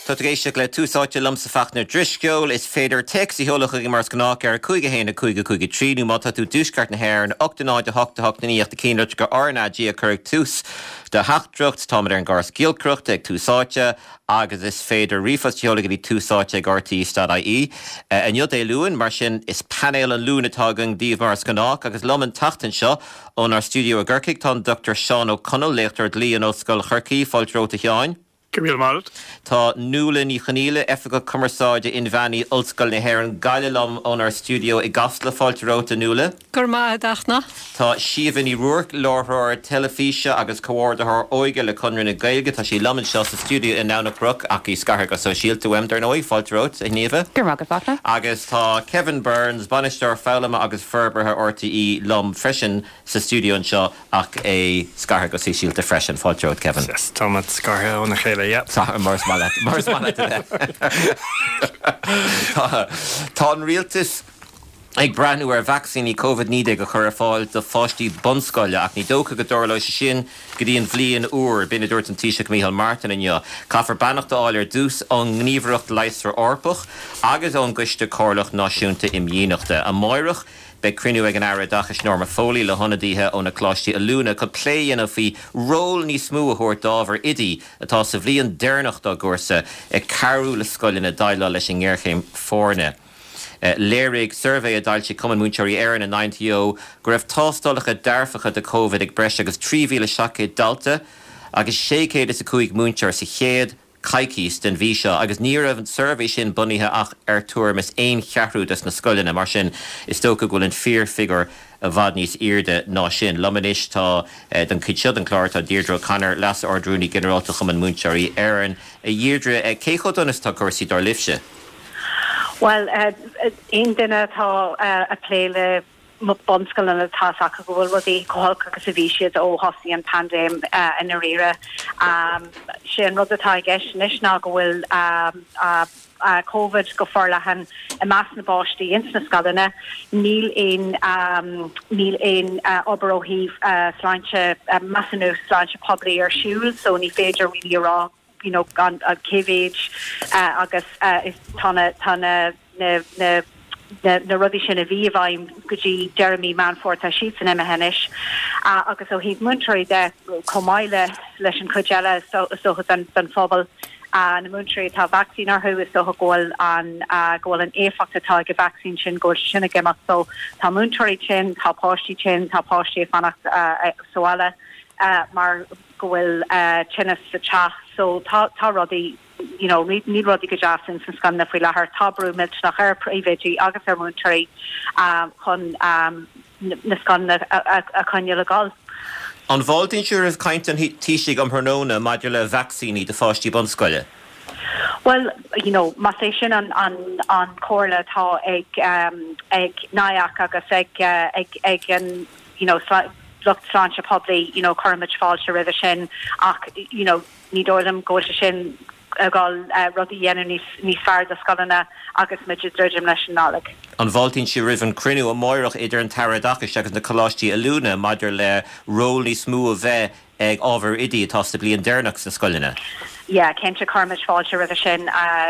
Tá géiste le túsáte lumsa fachna drisceol is féidir text í heolach í mars gná ar chuige héna chuige tríú má tú dúsgart na hair an 8 8 cín go ornadí a chuig tús de hachtdrucht táid ar an gás gilcrucht ag túsáte agus is féidir rifastíolaga í túsáte RTÉ.ie. An jod é luúin mar sin is panel an lúnatágan díomh mars gná agus loman tatan seo ón ar stúdio a ggurcaigh tá Dr. Seán O'Connell léachtar líon ó Scoil Chorcaí fáiltróta teáin. Tá nula ní chaníle effa cumarsáide in bheanaí Ollscoil na HÉireann gaiilelam ón ar stúdio i gasla fáilteróta nula. Gurma dachna. Tá Siomhan Ní Ruarc láthir telefíse agus comhórdath óige le conran na Gaeilge tá sí laman seo sa stúdio in Nánachruach ach í scartha go so síalta weimdar nói fáilterót ag níomh. Gurma go fachna. Agus tá Kevin Burns, banisteoir fáilama agus ferbertha RTE lom freisin sa stúdio an seo ach é scartha go sí síalta freisin fáilterót Kevin. Yes, Támad scartha óna chéile. Mars mallet. Tá an rialtas ag breanú ar vaccíní COVID-19 go chur fáil do fáistí bonscoile ach ní dócha go dóir leis sin go dtíon bhliaon uair bína dúirt an Taoiseach Micheál Martin inneo. Caithfar bannacht áil ar dús an ngníomhreacht leistar orpach agus an gcuiste cárlach náisiúnta imdhíoneachta. A Moirich be crinú ag an aire dachas Norma Foley le honadíthe ó na cláistí a lúna go pléan a bhí ról ní smú a thuir dábhar idí atá sa bhliaon déirneacht a gúrsa ag carú le scoilin a daile leis an gghearchéim fórne. Léirigh survey a dailtí cuman múnteirí éireann na 90 go raibh tástálacha dearfacha de COVID ag breis agus 3,700 dalta agus 605 múnteir sa chéad caicís den bhí seo agus ní raibh an survey sin bunithe ach ar tuairmas éon cheathrúdas na scoilina mar sin is tócha go an fear figure a bhd níos irde ná sin. Lomanis tá den cuid an chlár tá Deirdre O'Connor las ordrúní generálta chuman múnteirí éireann a Deirdre céchodonas tá cuasaí dar lifse. Well, ein duine tá a pléile bonscoil an atá sacha go bhfuil rudí cóhalcha agus a bhí siad ó hosaí an pandéim in a rire. Sin rud atá gceis ná go bhfuil COVID go forlachan a meas na báistí ins na scalanna níl éon obair ó híh sláinte meassanú sláinte poblí ar siúil so ní féidir ri rá gan a cévéid agus is tána na rudí sin a bhí bhaim gotí Jeremy Manfort a siad san imimehenis agus ó híh munteirí de comáile leis an chuile sochas an fphobal na munteirí tá vaccín arthú is socha ggóil an éfachtatá go vaccín sin ggóil sinna gemach so tá munteirí sin tá páistí sin tá páistí fannacht soáile mar gohfuil tinnas sa teach so tá rudí ní rudí go deasan san scanna faoi lethir tabrú mit nach ar príomhéidí agus ar munteirí chun na scanna a chuine le gáil. An bháiltín siúr ah caint an tíisiigh am thnóna maidir le vaccíní de fáistí bonscoile. Well, má sé sin an cóirla tá ag náach agus ag an lucht sláinte poblí chumid fáilte rih sin ach ní dólam go sin gáil rudí dhéanú níos fearr a scalanna agus muidir druidim leis an nálaigh. An bháiltín si rih an crinú a Moirich idir an taradachas agus na choláistí a lúna maidir le ról ní smú a bheith ag ábhar idí atá sa bliaon déirneach sa scoilina. Yeah, Kentra Carmage fáilte rih sin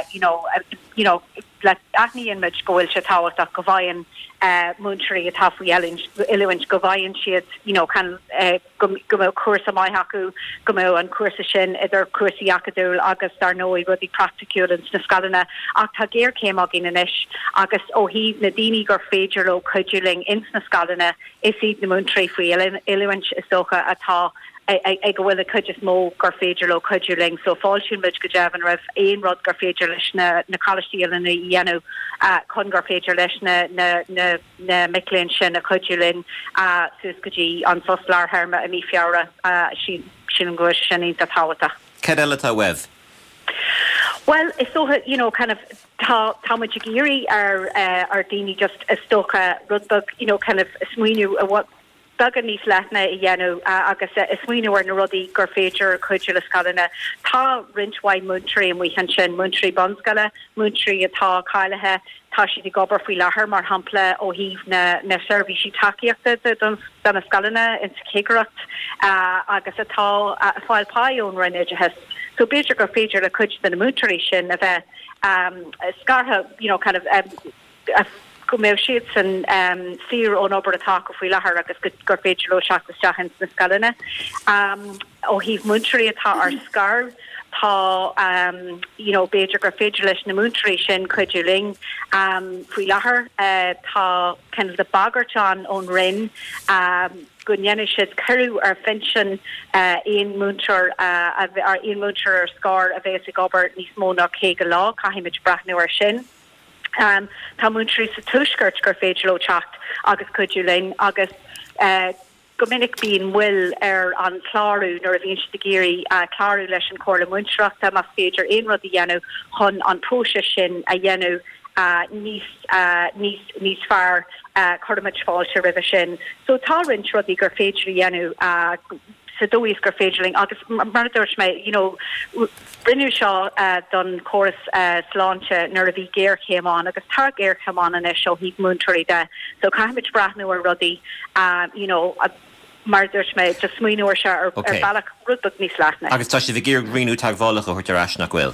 le aithníon muid go bhfuil se táhacht ach go bhhain munteirí a tafaí iluint go bhhain siad go mó cuasa maithe acu go mó an cuasa sin idir cuasaí acadúil agus dar nóí rudí practicúlans na scalanna ach tá géir céim a gin inis agus ó hí na daoine gur féidir ó chuidiúling ins na scalanna is iad na munteirí faoi iluint is socha atá ag go bhfuil a chuid mó gur féidir le chuidiúling so fáilisiún muid go deavan raibh éon rud gur féidir leis na choláistíola na dhéanú chun gur féidir leis na miléonn sin a chuidiúlinn suas gotí an fosláir herma a mí feara sin an gcuir sin a táhata. Cad eile tá webh? Well, is so kind of támuid a géirí ar daoine just is stocha rudbug kind of smuoinú a what Dagan níos lethna I dhéanú agus is smuoinúir na rudaí gur féidir chuidir le scalanna tá rinthhaid munteirí an mhuihan sin munteirí bonscoile munteirí atá cáilethe tá si de gobar faoi láthair mar hampla ó híh na seirbhísí takeíochta don na scalanna in sa céigeacht agus atá fáil páún rinne has So beidir gur féidir le cuid den mútarí sin a bheith scartha, kind of go mé siad san sir ón obair atá go faoi lethar agus gur féidir le seachtasteach na scalanna ó híh mútarí atá ar scar tá beidir gur féidir leis na mútarí sin cuidiú ling faoi lethar tá ken de bagartán ón rinn gonne siad curú ar finsin ein múntar ar scar a bheits gobar níos mó ná cé go lá caiimiid brathnú ar sin. Tá múntarí sa túisgurt gur féidir le teacht agus cuidiú ling agus gomininic bíon bhfuil ar an chláú nar a bhíon de géirí chláú leis an cóla múntraachta mas féidir aon rud a dhéanú chun an próise sin a dhéanú níos fearr chuid fáilte rih sin. So tá rint rudí gur féidir dhéanú sa dóís gur féidirling agus mar dúirt mé brinú seo don choras sláinte nar a bhí géir chéimán agus tá géir chéimán in seo híh múntarí de. So caiimiid brathnú ar rudí mar dúirt mé just smuoinúir se ar bailach rudbach níos leithna. Agus tá si bhí géir greenú taghálacha chuirtar eisna ghfuil.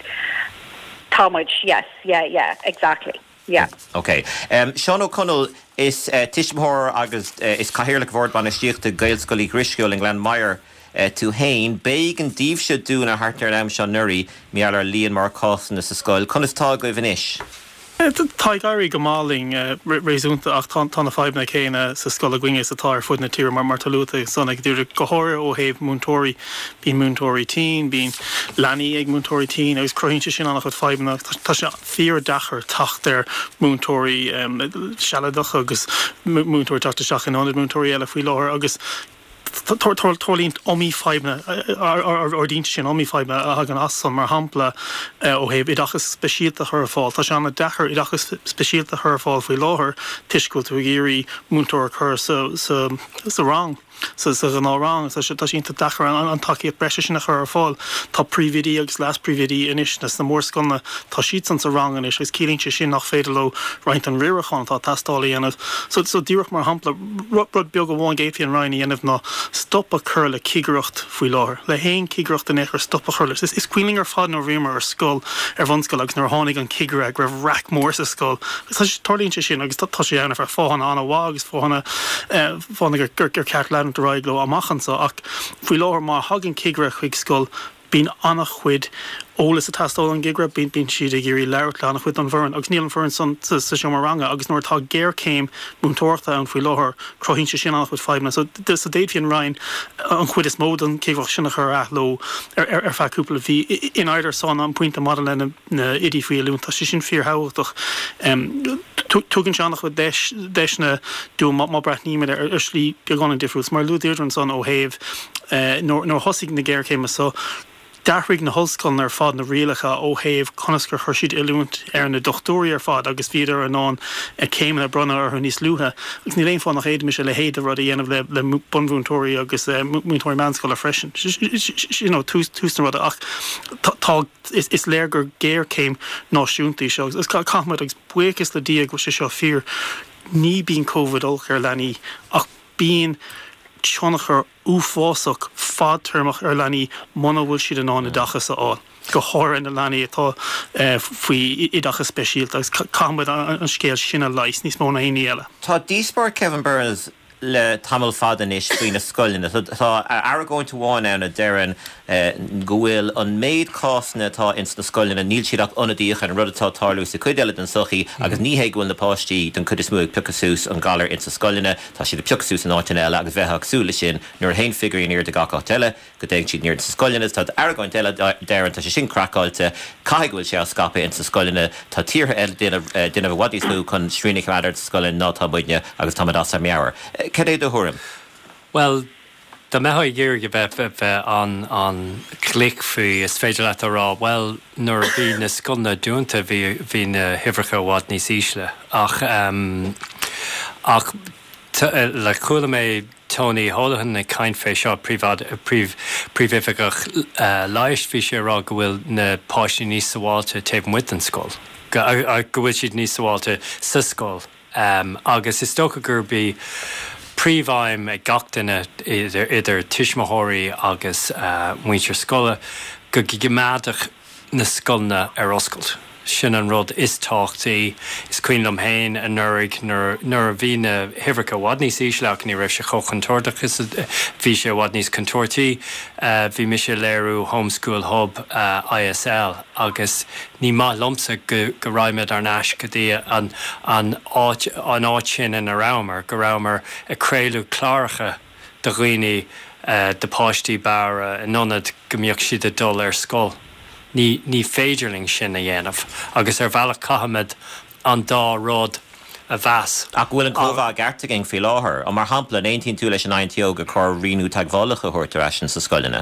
Támuid, yes, yeah, exactly. Yeah. Okay. Sean O'Connell is Tishmhor agus is caiirlach bhór ban istíochta Gaelscoilí Grisciúil in Glenmire tú hain beig an díobse dún a hartar am Sean Nuri meallar líon mar cásan sa scoil. Conas tá go bhanis? Tá gairí go máling réúnta ach tána feibna chéine sa scola gwinge sa tá fud na tír mar martalúta sanna dúr gohor ó héh múntóirí bín múntóirí tí bín leanaí ag múntóirí tí agus crointe sin annach chud feibna tá se fíor dachar tacht ar múntóirí sealadach agus múntóirí tachta seach in anad múntóirí eile faoi láthir agus tólínt omí feibna ar dínta sin omí feibna a an asan mar hampla ó héh idachas speisialta chur fáil. Tá se anna dechar idachas speisialta chur fáil faoi láthair tuisciúil tú géirí múntóir chur sa rang. So gan árang tá sínta dechar an takeíocht breise sin chur fáil. Tá prívidí agus leas prívidí inis na mór scona tá siad san sa rang inis gus cílínte sin nach féidir le roiint an riirichan tá testálaí anamh. So dúireach mar hampla rud beag go bháin géifií an roiinní anamh ná stop a chur le cígracht faoi láthair. Le héin cígracht in éair stop a chur leis. Is cuiling ar fad nó riomar ar scoil ar bhanscoil agus nar tháinig an cígra ag raibh rac mór sa scoil. Tá tarlínte sin agus tá sé anamh ar fáhanna anna bhá agus fáhanna gur ceart le de raiglo amachansa ach faoi láthir má hagann cigra chuig scoil bín annach chuid ólas a tastáil an gigra bín siad a géirí leirt le annach chuid an bhhain agus níl an bhhain san sa seomranga agus nuair tá géir céim múntóirta an faoi láthir crohínte sin annach chuid feibna. So dus a déadhíon rain an chuid is mód an céhah sinna chur athló ar feúpla bhí in aidir san an puinte mar lena na idí faoi lún tá sin fíor háach tugann se annach chu deisna dú má brethníime ar slí beagán difriús mar lúdéidir san ó héh nó thosaigh na géir céime so Darrig na hoscon ar fad na rialacha ó héh conascar chuirsiad ilúnt ar na dochtóí ar fad agus bhíidir an ná céim le brona ar níos lúthe. Agus ní léon fáin nach héad me se le héad a rud a dhéanamh le bunbhúntóirí agus múntóirí meánscoil a freisin. Túsna rud ach tá is léir gur géir céim náisiúntaí seo. Is caithmid agus buchas le díag go sé seo fíor ní bíon COVID olchar lenaí ach bíon tseannachar úfásach fadtermach ar leanaí mana bhfuil siad an ána dachas aáil. Go háir in na leanaí atá faoi idachas speisialt agus caithmid an scéal sinna leis níos móna aoní eile. Tá díospóir Kevin Burns le tamil fadan is faoin na scoilina. Tá aragóint bháin anna dearan go bhfuil an méid cásanna tá ins na scoilina níl siad ach onadíoch an rud atá tarlú sa chuid eile den sochaí agus níhé gohfuil na páistí don chud is múig piocasús an galar ins na scoilina tá siad piocasús an áitin eile agus bheith agsúla sin nuair hain figurí níir de gacácht eile go déag siad níir sa scoilina tá aragóint eile dearan tá sé sin cracáilte caithhfuil sé a scapa ins na scoilina tá tíortha eile duine bhwadís nú chun srína cumadidir sa scoilina ná tá buidne agus tá as ar meabhar. Cad é do thuairim? Well, the meha year you bet on click fee is féidir le rá well nor bhí na sconna dúnta bhí na hifracha bhád níos ísle ach le chuala mé Tony Holohan na cain fé seo príomhifigach leiist bhí sé rá go bhfuil na páistí níos sábháilte taobh muid an scóil go bhfuil siad níos sábháilte sa scóil agus is tócha gur bí príomhhaim gachtainna idir tuismothirí agus muintir scola go gimadach na scolna oscailt. Sin an rud is táchtaí is cuiinlam hain a nurig nuair a bhí na hifrica wadní sísleach ní raibh se chochantórdach is bhí sé wadníos contortaí bhí mi sé léirú homeschool hub ISL agus ní má lomsa go raimid ar náis go dtí an áit sin in a rámar go rámar a créilú chláracha do roioine de páistí bara in nonad gombeoch siad a dul ar scol. Ní féidirling sin a dhéanamh, agus ar bhealach cahamid an dá rád a bheas. Ach bhfuil an cóbhá gartaging fi láthair, a mar hampla 19 tú leis an 90 go chur riú tagmhálacha thuirtar eisian sa scoilina.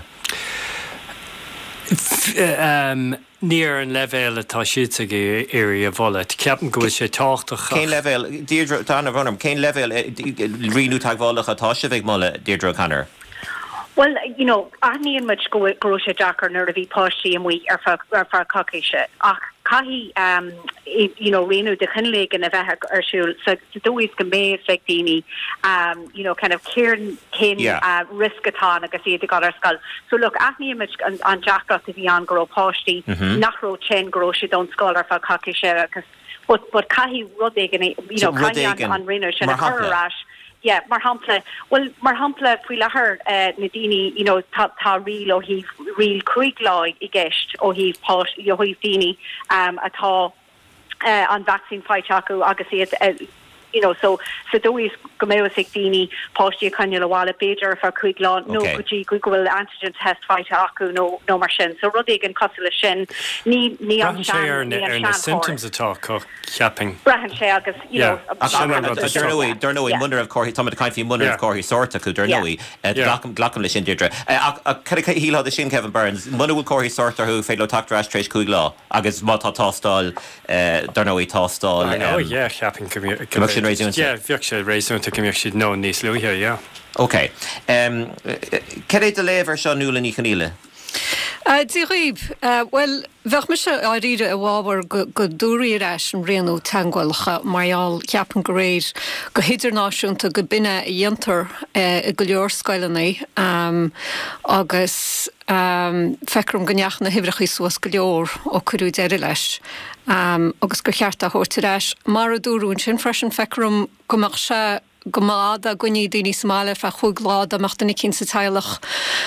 Níor an levéil atá siúte go éirí a bhla. Ceapan go bhfuil sé táchtach. Cén levéil, Deirdre, dána bhhanam, cén levéil riú tagmhálacha tá se bheith mula Deirdre Canner? Well, aithníon much go sé Jackar nuair a bhí páistí an mhaí ar fear cocéise. Ach caihí, réanú de chunlaigh in a bheith arsúil, so dúis go méid le daoine, kind of céirn cén risk atá agus iad a gáil ar scoil. So look, aithníon much an Jackar a bhí an go páistí, nachró sin go sé don scoil ar fear cocéise agus, but caihí rudaigh caihí an réanú sin a churrás. Yeah, mar hampla fui lehar na dini, tá riil ó hí riil cruig láid I gceist ó hí dini atá an vaccine fight acu agus iad so dúis go méo sig dini páistí caine le bhála beidir for cruig lá nó gotí go bhfuil antigen test fight acu nó mar sin. So rud ag an cosla sin ní an sean na symptoms atá ceaping. Brahan sé agus Durnóí munar of cóirí tá caiinfí munar of cóirí sorta acu durnóí glacham le sin Deirdre. Cad híá sin Kevin Burns, munar bhfuil cóirí sorta thu féile tachtar éis cúig lá agus má tá tástáil durnóí tástáil. Ceaping bhíoh sé rééisúnta go mbeoh siad nó níos luúthe, OK. Cad é de léibhar seo nula ní chaníile? Díghib, well, bheith me se á ríide a bhábhar go dúirí eis an réanú teangháilcha marall ceapan go réir go hidirnáisiúnta go bine I dhéantar I go leor scoilenaí agus fecrum gneach na hifrichaí suas go leor ó curú deire leis agus go cheart a thuirtar eis mar a dúrún sin freisin fecrum gomach se gomáda goní daoine Somália fe chuig lád amachtainna cinn sa teilech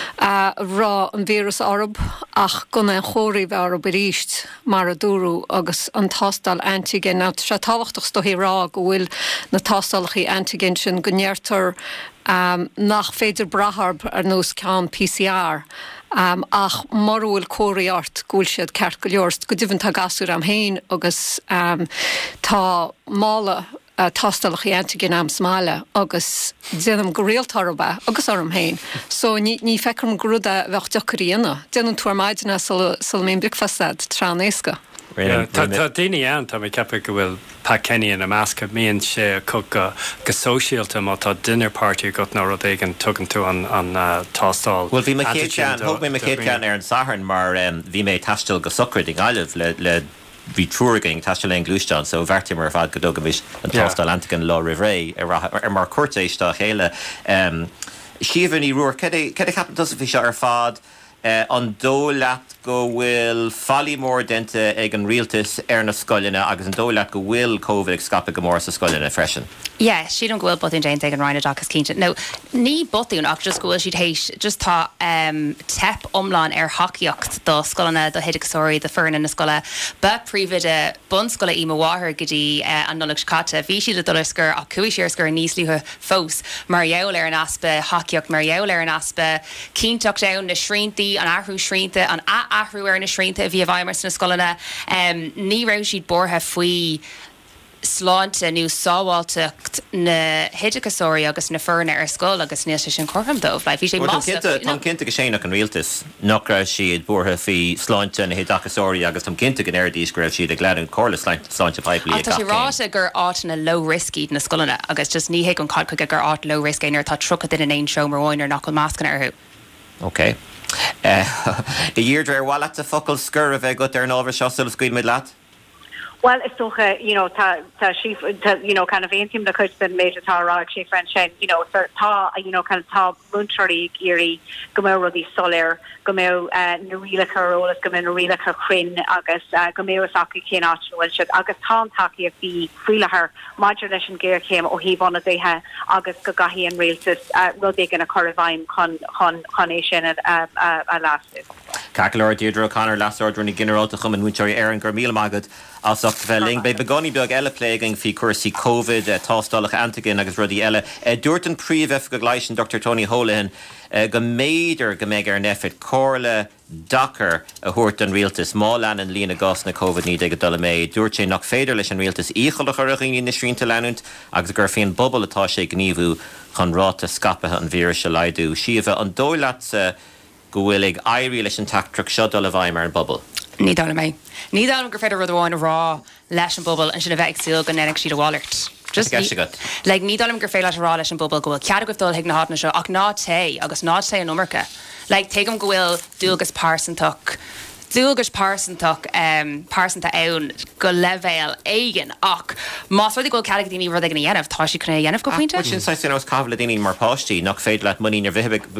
rá an vírus Arab ach gona an chóirí bheith Arab a ríist mar a dúrú agus an tástal antigen ná se táhachtach stohí rá go bhfuil na tástalchaí antigen sin go neartar nach féidir brathab ar nós ceann PCR ach mar bhfuil cóirí ort gúil siad ceart go leorst go dtibhann tá gasú am héin agus tá mála tástalach I antigen am Somália agus déanam go réaltarba agus orm héin. So ní fecrum grúda bheith deocharíanna. Déanam tuairmaidena sul mén bricfasad tránéisca. Tá daoine an tá mé cepa go bhfuil Kenny in a masca míonn sé go sóisialta má tá dinner party got ná rud éigen tugann tú an tástáil. Well, bhí me céad thug mé céad ar an saharn mar bhí mé taistil go socraid I gáileh le bhí trúragaing taistil le glúisteán, so bhharrtaí mar fad go dogam bhís an tástáil antigen lá rihré ar mar cuairtéis tá chéile. Siomhann í ruair, cad é capan tusa bhí seo ar fad an dó leat go bhfuil fallí mór dente ag an rialtas ar na scoilina agus an dó leat go bhfuil COVID ag scapa go mór sa scoilina freisin. Yeah, she don't go botting Jane ag an Rhino Doc as Keynton. No, ní botún ach just go she'd hate just tá tep omlán hockeyocht do scoilina do hidig sorry the fern in na scoile ba privide bun scoile I mawahar gidi an nulach cata bhí siad a dulsgur a cui sérsgur níos liúthe fós Mariole ar an aspa hockeyocht Mariole ar an aspa Keyntocht down na shríntaí an ahrú shrínta an ahrú ar na shrínta a bhí a bhaimars na scoilina ní raibh siad bortha faoi sláinte nú sábháilteach na hiidechasóirí agus na fearna ar scóil agus níos sin chortham dómh le bhí sé Tá cinnte go séach an rialtas nach raibh siad bortha faoi sláinte na hiidechasóirí agus tá cinnte go airdís go raibh siad ag leann cóla sláinte pipelí. Tá sé ráta gur áit na low risky na scoilina agus just ní héag an cad chuige gur áit low risk éonar tá trucha in an éon show mar bháin ar nach máscan arthú. OK. I dhéirdre ar bhhaile a focail scur a bheith go ar an ábhar seo sulas cuid mid leat? Well, it's so she kind of aim the coach been major tar she French so kind of top Munchari Giri Gomel Rodi Soler Gomel Narila Carolas Gomel Narila Crin August Gomel Saki Kenach August Tom Taki of the Freela her modulation gear came or he wanted they had August Gagahi and Reelsis Rodig and a Corivine Conation at last. Cacalar Deirdre O'Connor last order in General to come and Munchari Aaron Gormil Magad. As Felling bei begoni beag elle pleging fi cursi COVID tástalach antigen agus rudi elle dúirtan príomh go gleichen Dr. Tony Holohan go méidir go méid nefit cóla Dakar a thuirt an rialtas málan an lína gas na COVID ní ag dul méid dúirt sé nach féidir leis an rialtas íchalach ar a ghine na srínta leanúnt agus gur féin bobbal atá sé gníomhú chun ráta scapathe an vír se leidú siomh an dóilat go bhfuil ag airí leis an tactrach seo dul a bhaimar an bobbal. Ní dála mé. Ní dála gur féidir rudháin rá leis an bubal an sin a bheith síl go nennig siad a bhálairt. Just like ní dálam gur féile rá leis an bubal gohfuil cead gohdul ag na hána seo ach ná té agus ná té an umarcha. Like tem go bhfuil dúgus pársantach dúgus pársantach pársanta ann go levéil éigen ach más ruí go cead daoine rud ag na dhéanamh tá si chuna dhéanamh go pointe. Sin sa sin os cabla daoine mar páistí nach féad le muíar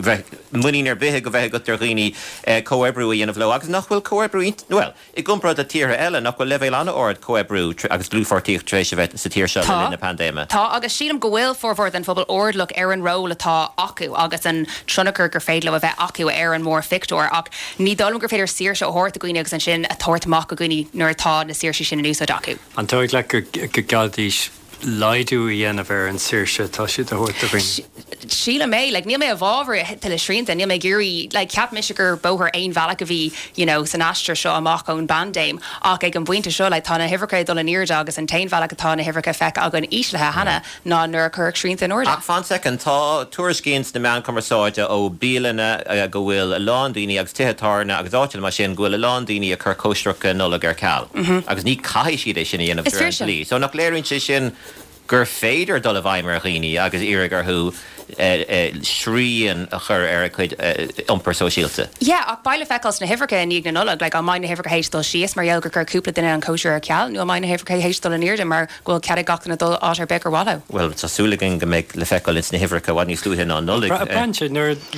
bithe go bheith go targhine coebrú dhéanamh le agus nach bhfuil coebrú well I gumprad a tíre eile nach bhfuil levéil anna ord coebrú agus glúfortíocht trééis bheith sa tíir se in na pandéma. Tá agus sílam go bhfuil forhór an fphobal ordlach ar an ró atá acu agus an trunachar gur féad le a bheith acu ar an mór fictor ach ní dám gur féidir sír se hort a gine agus an sin a toirtach a gine nuair atá na sír sin ús a dacu. An toid le go gadís leidú dhéanamh ar an síirse tá siad a thuirt a bring. Síla mé, like níl mé a bhábhar til srínta, níl mé gurí like ceap mis gur bóthar aon bhealach a bhí, san astra seo amach ón bandéim ach ag an buinte seo le tána hifracha dul an íirde agus an tain bhealach atá na hifracha feic agan íslethe hana ná nuair chuir srínta in orda. Ach fan second tá tuairis céins na meán cumarsáide ó bíalana go bhfuil a lándaoine agus titharna agus áitiil mar sin go bhfuil a lándaoine a chur cóistrucha nula gur ceall. Agus ní caiith siad é sin dhéanamh lí. So nach léironn sé sin gur féidir dul a bhaimar riine agus irigar thu srían a chur ar a chuid umpar sosiálta. Yeah, ach baile fecals na hifracha in na nulag, like mine na hifracha héistal síos mar dhealgur gur cúpla duine an cóisiir a ceall, nó mine na hifracha héistal in irde mar ghfuil cead gachna dul átar becar wallo. Well, tásúlagan go méid le fecal ins na hifracha bhain níos slúthe ná nulig. Brandse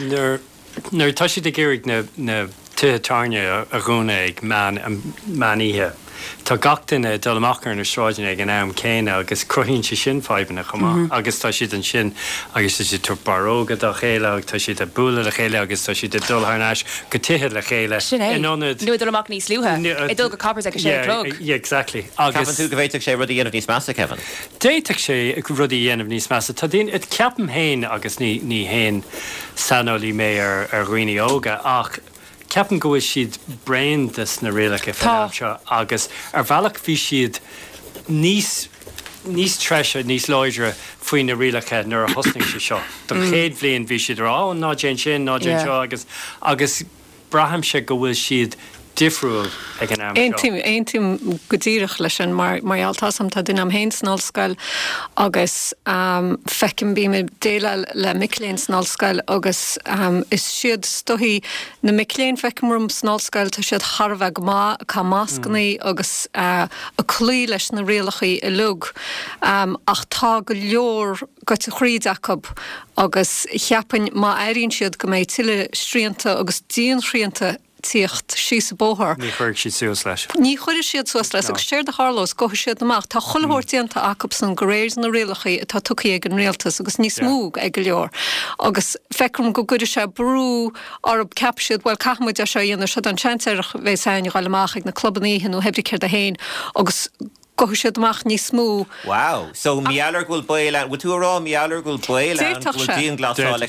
nuair tá siad a géirigh na tuatarne a gúna ag maníthe. Tá gachtainine dul amachar na sráidine ag an am céine agus cruhíonn si sin fáibanna chumá agus tá siad an sin agus tá siad tubarógad a chéile agus tá siad a búla a chéile agus tá siad a dulthnáis go tithe le chéile. Nu dul amach níos lúthe. I dul go cappers ag sé plug. Yeah, exactly. Agus tú go bhéiteach sé rudí dhéanamh níos measa, Kevin? Déiteach sé rudí dhéanamh níos measa. Tá dín it ceapam héin agus ní héin sanolí mé ar roioine óga ach ceapan go siad braintas na réalacha fáilseo agus ar bhealach bhí siad níos treise, níos láidre faoin na réalacha nuair a thosning sé seo. Don chéad bblion bhí siad rá ná déan sin ná déan seo agus braham se go bhfuil siad difriúil ag an am seo. Ein tím go ddíireach leis an maraltásam tá duine am héin snálscail agus fecin bí me déile le miléin snálscail agus is siad stohí na miléin fecimrum snálscail tá siad Harbheith má cá máscaní agus a clí leis na réalachaí I lug ach tá go leor go a chríideachab agus cheapan má éiríonn siad go méid tiile sríanta agus díon sríanta tíocht síos bóthir. Ní chuir siad suas leis. Ní chuir siad suas leis agus séir de Harlós go siad amach tá chollhortíanta acab san goréir na réalachaí tá tucaí ag an réaltas agus níos smúg ag go leor. Agus fecrum go guidir se brú arab capsiad bhil caithmuid a se dhéanana se an tseanteirech bheith sain gáil amach ag na clubbaníhan ó hebrí céir a héin agus go siad amach ní smú. Wow, so mialar gúil baile, bhfuil tú rá mialar gúil baile bhfuil díon glasáil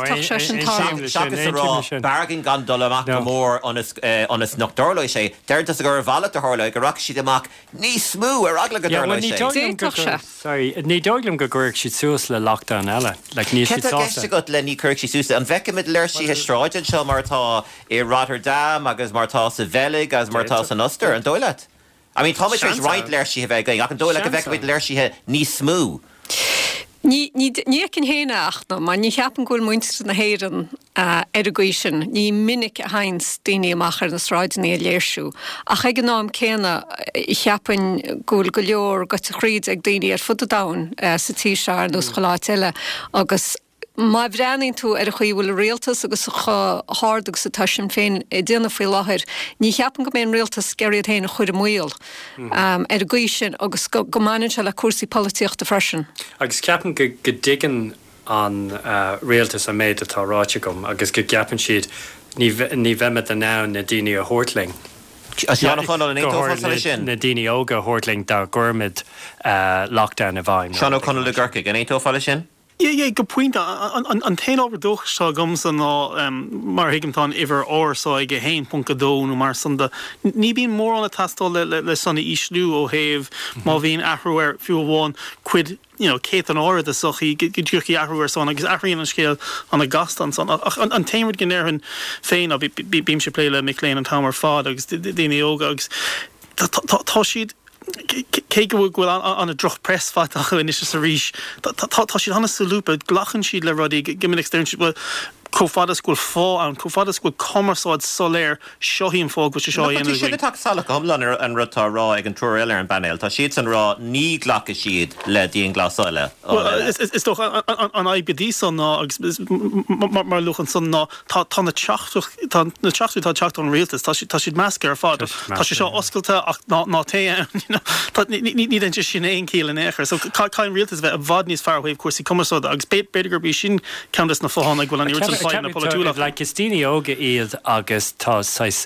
seachas rá bargain gan dul amach go mór onas nachdorla sé. Deirtas a gur bhela a tharla go raach siad amach ní smú ar agla go dorla sé. Sorry, ní dóiglim go gcuirh siad suas le lockdown eile. Ní siad sásta. Go le ní chuirh siad suasa. An bheicimid leir si histráidean seo martá I Rotterdam agus martá sa Velig agus martá san Ulster an dóileat. I mean, Thomas is right leir si bheith going. I can do like a bheith leir si ní smú. Ní cin héanaachna, má ní cheapan ghfuil muinte na héan education, ní minic a hains daoine amachar na sráidna a léirsú. Ach ag an nám céna cheapan ghfuil go leor go chríd ag daoine ar fud a dain sa tísear nó choláit eile agus má bhreaning tú ar a chuíhfuil réaltas agus hádagus sa taisin féin i dtíanana faoi láthir, ní cheapan go mbeon réaltas geiríad héanana chuir múil ar a gcuisin agus go maiann se le cuasaí polítíochta freisin. Agus ceapan go digan an réaltas a méid atá ráite gom, agus go ceapan siad ní bheimime a ná na daoine a Hortling. Na daoine óga Hortling dá gurmid lockdown a bhain. Sean O'Connell le Gurcaigh an étófáile sin? Yeah, good point. An tain overdoch sa gumsan na mar higamtán iver so ige hain punkadó no mar sunda ní bín mór an a tastal le sanna islú ó heh má bhín ahrúir fiúháin quid céit an áir a sochi gudúchi ahrúir son agus ahríon an scéal an a gastan son an taimid gnéirhan féin a bím se pléile miléin an tamar fád agus daine óga agus tá siad Cé go bhfuil an a droch pressfáach in is a ríis. Tá siad hanna salúpa glachan siad le rudí gimin extern siad cófadas gúil fá an cófadas gúil commerceáid soléir seohíon fág go se seo dhéanamh. Siad atá salach amlan an rutá rá ag an túir eile an banéil, tá siad san rá ní ghlacha siad le díon glasáile. Is doch an IBD san ná agus mar luchan san ná tá na teachtú tá teacht an réaltas, tá siad measca ar fád. Tá sé seo oscailta ach ná té ní den sin éon cíal in éair, so cáin réaltas bheith a bhd níos fearrhaibh cuasaí commerceáid agus beidir gur bí sin ceantas na fáhanna ghfuil an iirtas le Cistine óga iad agus tá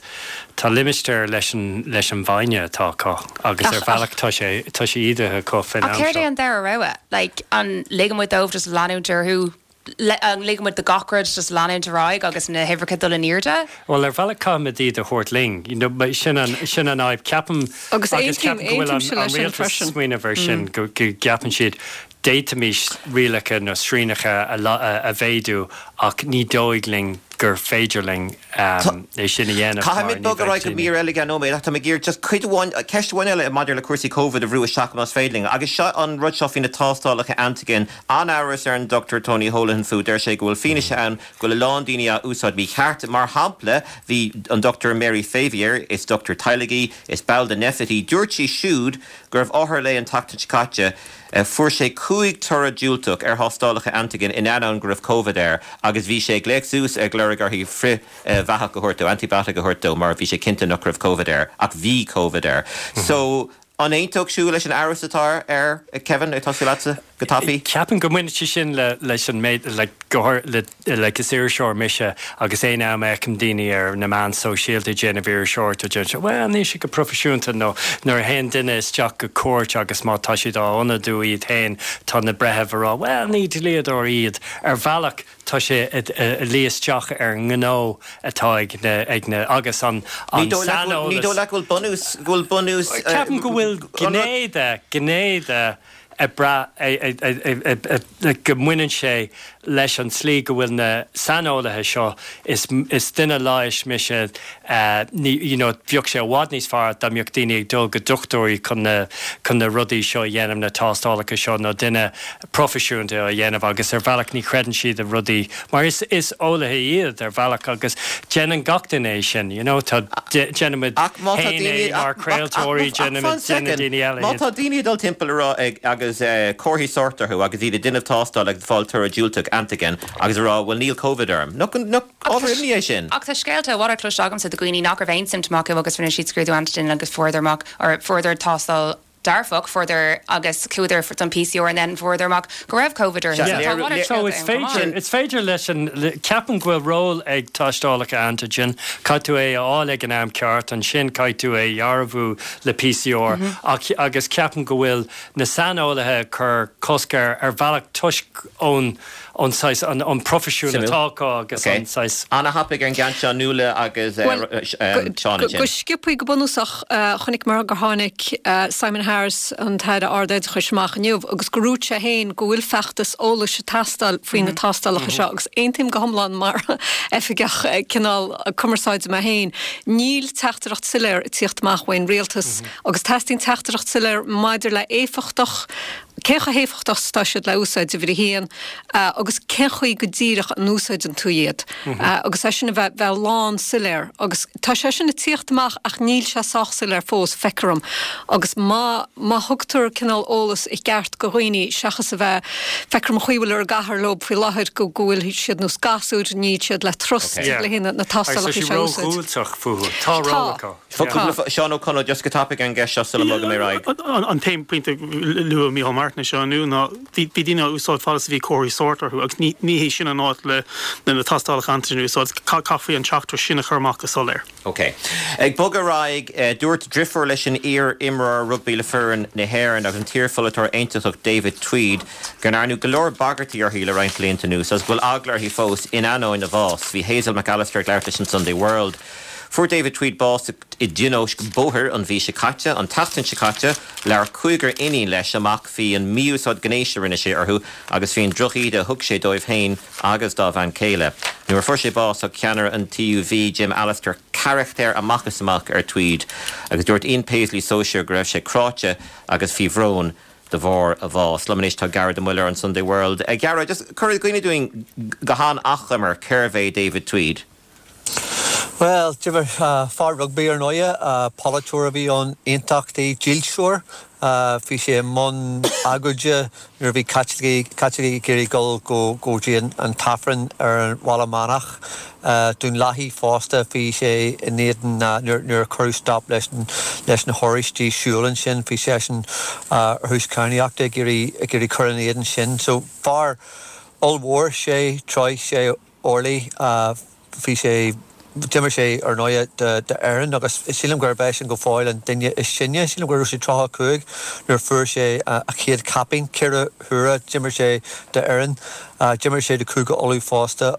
limisteir leis an bhaine tá agus ar bhealach tá sé iad có fin. A céir an dar a roa, like an ligamid dómh just lanúntar who an ligamid the gocrad just lanúntar ráig agus na hifricha dul in irda. Well ar bhealach cámid iad a Hortling, sin an aib ceapam agus ceapam gohfuil an réaltas smaoine bhar sin go ceapan siad déitimís rialacha nó srínacha a bhéadú ach ní dóigling gur féidirling é sinna dhéanamh. Caimid bog a ráid go mír eile gan nóméid, tá géir just chuidháin ceistháin eile maidir le cuasaí COVID a bhrú seach más féidling, agus seo an rud seo fina tástálacha antigen an áras ar an Dr. Tony Holohan Food ar sé gohfuil fine se an gohfuil lán daoine a úsáid mí cheart mar hampla hí an Dr. Mary Favier is Dr. Tylegy is Balda Nefity dúirtí siúd gur bh áthar le an tactid caite fuair sé 5 tura dúilteach ar thástálacha antigen in anán gur COVID air agus bhí sé gléicsús ag gur hí fri bheach go thuirtó, antibiotic go thuirtó mar bhí sé cinnte nach raibh COVID air ach bhí COVID air. So an éontóg siú leis an áras atá ar Kevin ag tosí lása go tapaí? Ceapan go muine sin leis an méid le is ir seoir mise agus é am ecem daoine ar na man sosiálta Genevieve Short a gente well ní sé go profisiúnta nó nuair hen duine is teach go cuairt agus má tá siad ána dú iad hain tá na brethebh rá well ní líad ó iad ar bhealach tá sé líos teach ar ngó atá ag na agus an sanó. Ní dó le bhfuil bunús ceapan go bhfuil gnéide a bra go muineann sé leis an slí go bhfuil na sanolaithe seo is duine láis mise bheoh sé bhád níos fearr damíocht daoine ag dul go dúchtúirí chun na rudaí seo dhéanam na tástálacha seo nó duine profisiúnta a dhéanamh agus ar bhealach ní credan siad a rudaí mar is ólathe iad ar bhealach agus déanaan gachtainné sin tá déanamid héine mar creaaltóirí déanamid daoine eile. Má tá daoine dul timpeall rá agus cóthaí sortarthú agus iad duineh tástáil ag fáiltar a dúilteach antigen agus rá bhfuil níl COVID arm. No áhrimní sin. Ach tá scéalta bhhar clúis agam sa do gooine nach bhéin simach agus fanna siad scrúdú antigen agus fordarmach ar further tástal darfach further agus cúidir for an PCR and then furthermach go raibh COVID or so it's féidir leis an ceapan bhfuil ról ag táistálacha antigen caitú é áil ag an am ceart an sin caitú é dhearbhú le PCR agus ceapan go bhfuil na sanolaithe chur coscar ar bhealach tuisc ón an profisiúna tácá agus anáis. Anna hapig an gan seán nula agus Seán. Go skippaí go bunúsach chunig mar gur tháinig Simon Harris an taide ardaid chuismach nniuh agus goúte sé héin go bhfuil feachtas óla se tastal faoin na tastalach se agus aontim go hamlan mar efigach cinál commerceáid me héin. Níl teachtarach silir tíochtach bhain réaltas agus testing teachtarach silir maidir le éfachtach cecha héfachtach staisiid le úsáid a bhí hían agus cechuí go ddíireach an úsáid an túiad. Agus é sinna bheith lán siléir, agus tá sé sinna tíochtach ach níl se sachsil fós fecarum, agus má thugtar cinál ólas i gceart go roioine seachas a bheith fecarum chuhfuil ar gahar lob fao láthir go ghfuil siad nó gasúd ní siad le trust le hinna na tastalach i seúilteach fuú tárácha. Seán O'Connell just go tapig an gceist se le mag mé raig. An taim pointe lu Micheál Martin seanú ná bhí dine úsáid fálas bhí choirí sortarú agus ní hí sin an áit le na tastalach antinú úsáid cafaí an teachtar sinna chumach go soléir. Ok. Ag bog a raig dúirt drifor leis an imra rugby le fearan na hhéireann agus an tíorfolatar aontaach David Tweed gan arnú golóir bagartaí ar híle reint léonnta nús as bhfuil aglar hí fós in anóin na bhás hí Hazel McAllister leirtas an Sunday World. Fuair David Tweed bás I dionóis bóthir an bhí se caite an tatan se caite lear chuigur iní leis amach hí an míúsáid gnéise rinne sé arthú agus híon drochiad a thug sé dóibh hain agus dá bhain céile. Nuair fuair sé bás a ceanar an TUV Jim Allister charachtéir amachchas amach ar Tweed agus dúirt Ian Paisley Social go raibh sé cráte agus hí bhrón de bhór a bhás. Lemonéis tá Garrett de Muller on Sunday World. Garrett, just currently going to doing Gahan Achlemer, Kerve David Tweed. Well, Jimmer, far rugby ar noia, Polatour bhí on Intachtaí Gilshore, fi sé mon agurja, nuair bhí catchigi géirí gol góidí an tafran ar Wallamanach, dún lahí fásta fi sé inéan nuair curú stop leis na horistí siúlan sin, fi sé sin hús carniachta géirí curran éan sin. So far all war sé, troi sé orlaí, fi sé Dimmer sé ar noia de Erin agus sílim gur béis an go fáil an duine is sinne sílim gur sé trotha cúig nuair fuair sé a chéad capping céire thura Dimmer sé de Erin Dimmer sé de cúga olú fásta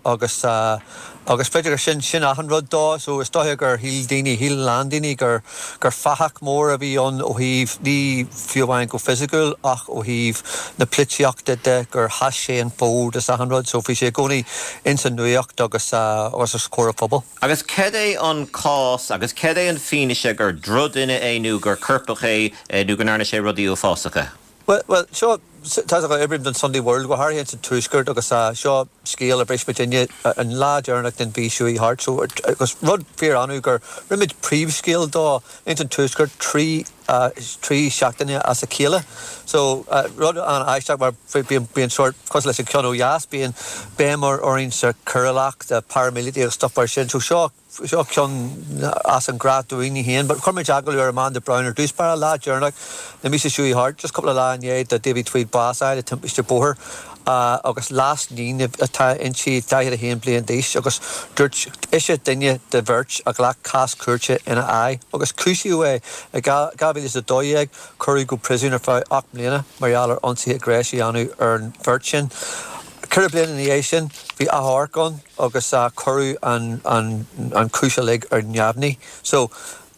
agus féidir sin a an rud dá so is dóthe gur híl daoine híl landdaoine gur fahach mór a bhí an ó híh ní fiúhhain go physical ach ó híh na plitseachta de gur has sé an fód is a an rud so fi sé gcónaí in san nuacht agus a scór a phobal. Agus ced é an cás agus ced é an fineise gur drud ine éú gur curpach é nú gan airna sé rudí ó fásacha. Well, sure. Tá go ibrim den Sunday World go har hen túsgurt agus seo scéal a British Virginia an lá dearnach den bhí siúí hart so agus rud fear anú gur rimid príomh scéal dá in túsgurt trí seachtaine as a céile so rud an aisteach mar bíon sort cos leis an ceanú jaas bíon bémar orin sa curlach de paramilitary agus stuff mar sin so seo cean as an gradúí héan, but chumid aglaú ar Amanda Browner dús bara lá dearnach na mí siúí hart just couple of láin de David Tweed Basáid a timpiste bóthir agus last nín atá in si dahiad a héan blian déis agus dúirt isise duine de bhirt a ghlach cas cuairte ina ai agus cúisiú é a gabhí is a dóiag chuirú go prisún ar fá 8 mbliana marialar onsaí a gréisi anú ar an bhirt sin. Cur blian in é sin bhí athharcán agus chuirú an cúisialig ar neamhnaí so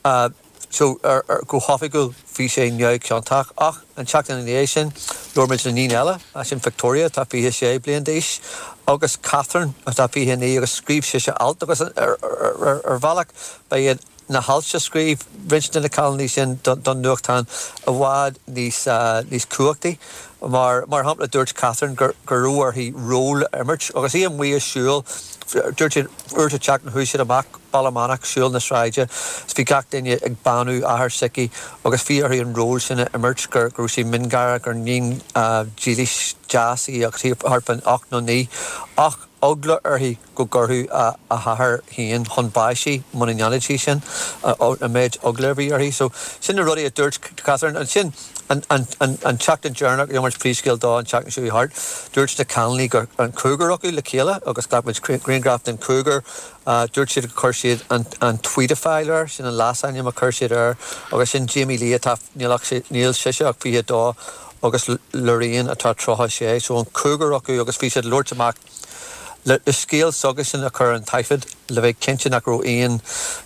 go hofiigúil fi sé neag ceantaach ach an teachtain in é sin Lormid na nín eile a sin Victoria tá fi sé blian déis agus Catherine a tá fi héna agus scríb sé alt agus ar bhealach ba iad na halse scríb rinne na calní sin don nuachtáin a bhád níos cuachtaí mar hampla dúirt Catherine gurúar hí ról imirt agus í an mhuí siúil dúirt urte teach na húsid amach Ballamánach siúil na sráide fi gach daine ag banú ahar sici agus fi ar an ról sinna imirt gur sí mingar gur nín ddílis jaasí agus tí harpan 8 nó 9 ach ogla arhí go gurthú a hahar híon chun baisí muninanití sin a méid oglerbhí arhí so sin na rudí a dúirt Catherine an sin an teach an journal mar príscéal dá an teach na siúí hart dúirt na canlí gur an cúgar acu le chéile agus gabid Greengraft an cúgar dúirt siad go chuir siad an tweetafáiler sin an lásaine a chuir siad ar agus sin Jamie Lee tá níl siseach fi dá agus Lorraine atá trotha sé so an cúgar acu agus fi siad Lord amach le scéal sogus sin a chur an taifid le bheith cinnte nach ro éon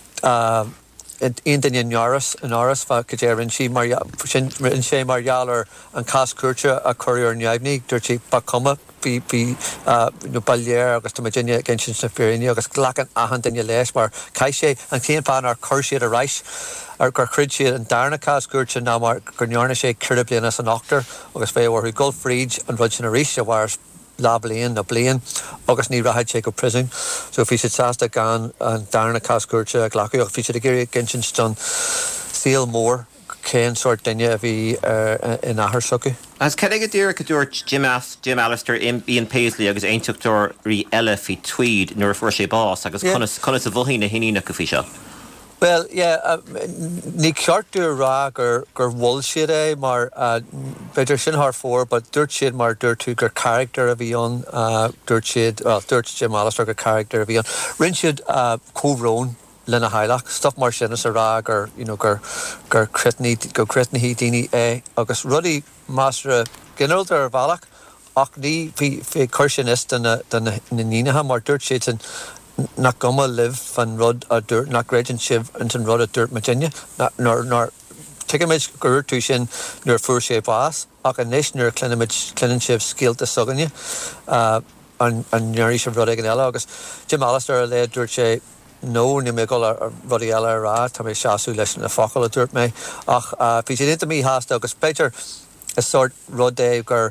daine an áras fa go dé rinn sé margheallar an cas cuairte a chuir ar neamhnaí dúirt sí ba cuma bailléir agus tá Virginia gin sin na fearini agus ghlachan ahan daine leis mar cai sé an chéan pán ar chuir siad a reis ar gur chrid siad an darnachas gúirte ná mar gur nearna sé cura bliana as an octar agus féhharú Goldfried an rud sin a ríis a bhhar láblion na blion agus ní rahaid sé go prison so fi sé sásta gan an darnachas gúirte a ghlachaíoch fi sé a géir gin sin ston síl mór cén sort daine a bhí in ahar socu. As cedig a dúr dúirt Jim Alistair in Ian Paisley agus eintuchtúir rí eile fi Tweed nuair fuair sé bás agus conas a bhuhí na hinína go fi seo. Well, yeah, ní ceartú rá gur bhil siad é mar beidir sin thar fór, but dúirt siad mar dúirt tú gur character a bhíon dúirt Jim Alistair gur character a bhíon. Rin siad cóhrón lena hailach, stuff mar sin is a rá gur cretní hí daoine é agus rudí másra ginnealta ar bhealach ach ní fé chuir sin is den na nínathe mar dúirt siad sin nach goma live fan rud a dúirt nach greidir sibh an rud a dúirt Virginia nor tuigeid gur tú sin nuair fuair sé bás ach an níos nuair clinan sibh scéalta soganne an neurí sibh rud ag an eile agus Jim Alistair a le dúirt sé nó ní mé go rudí eile rá tá mé seaasú leis na focail a dúirt mé ach bhí sé inta mí háasta agus Peter is sort rud é gur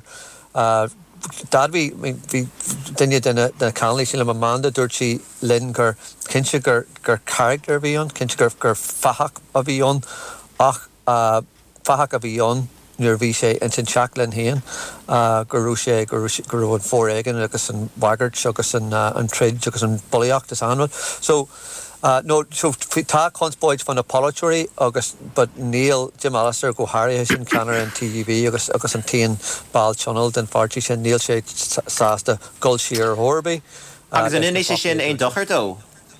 Dad hí duine den canlaí sin le Amanda dúirt sí linn gur cinse gur character bhíon, cinse gur fahach a bhíon ach fahach a bhíon nuair bhí sé in sin teaclann haon gurú sé gur an fóréigen agus an bagart agus an trid agus an bolíocht is anrad. So no, so tá conspóid fan apology agus but Neil Jim Alistair go Harry sin canar an TGV agus an tíon ball channel den fartí sin Neil sé sásta Gulshear Horby. Agus an inis sin ein dochar dó.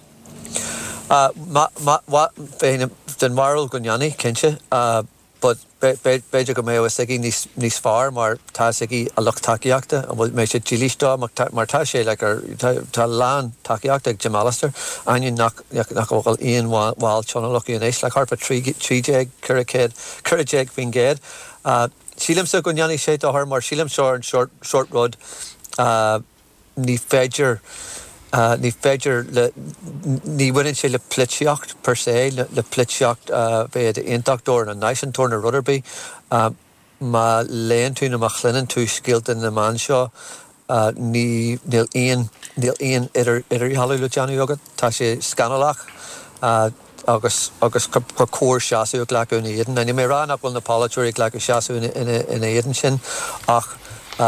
Den Marl Gunyani kinse but beidir go mé sigi níos far mar tá sigi a lucht takeíachta an bhfuil mé sé dílístá mar tá sé le tá lán takeíachta ag Jim Alistair aine nach bhil íon bháil teanach íon éis le harpa tríéag curicéag bhín géad. Sílim sa Gunyani sé dothar mar sílim seo an short rud ní féidir ní bhaineann sé le plitseocht per se le plitseocht bhead intachtóir na Nicentor na Rutherby má léon tú na chlinan tú scialt in na man seo níl aon idir halú le teanú agad tá sé scanalach agus cóir seaasú a ghlaú na éidan. Na ní mé rá nach bhfuil na pálatúir ag ghlaú seaasú ina éidan sin ach